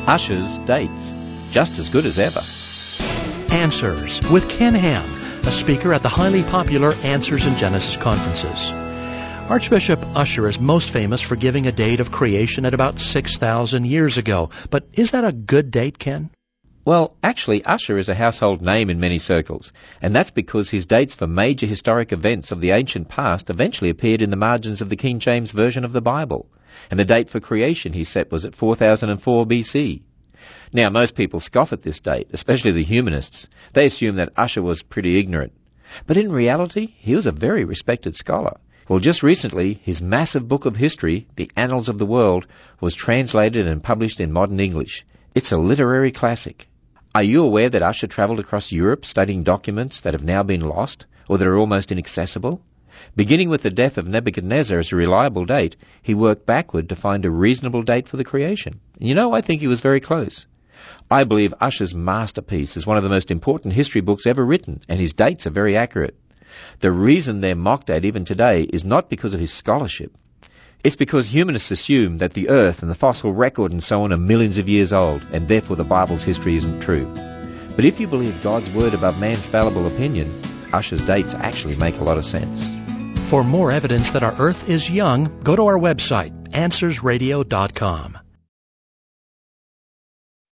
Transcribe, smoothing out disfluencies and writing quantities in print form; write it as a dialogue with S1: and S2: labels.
S1: Ushers dates, just as good as ever.
S2: Answers with Ken Ham, a speaker at the highly popular Answers in Genesis conferences. Archbishop Usher is most famous for giving a date of creation at about 6,000 years ago. But is that a good date, Ken?
S1: Well, actually, Usher is a household name in many circles, and that's because his dates for major historic events of the ancient past eventually appeared in the margins of the King James Version of the Bible. And the date for creation he set was at 4004 BC. Now, most people scoff at this date, especially the humanists. They assume that Usher was pretty ignorant. But in reality, he was a very respected scholar. Well, just recently, his massive book of history, The Annals of the World, was translated and published in modern English. It's a literary classic. Are you aware that Usher travelled across Europe studying documents that have now been lost, or that are almost inaccessible? Beginning with the death of Nebuchadnezzar as a reliable date, he worked backward to find a reasonable date for the creation. You know, I think he was very close. I believe Usher's masterpiece is one of the most important history books ever written, and his dates are very accurate. The reason they're mocked at even today is not because of his scholarship. It's because humanists assume that the earth and the fossil record and so on are millions of years old, and therefore the Bible's history isn't true. But if you believe God's word above man's fallible opinion, Usher's dates actually make a lot of sense.
S2: For more evidence that our earth is young, go to our website, AnswersRadio.com.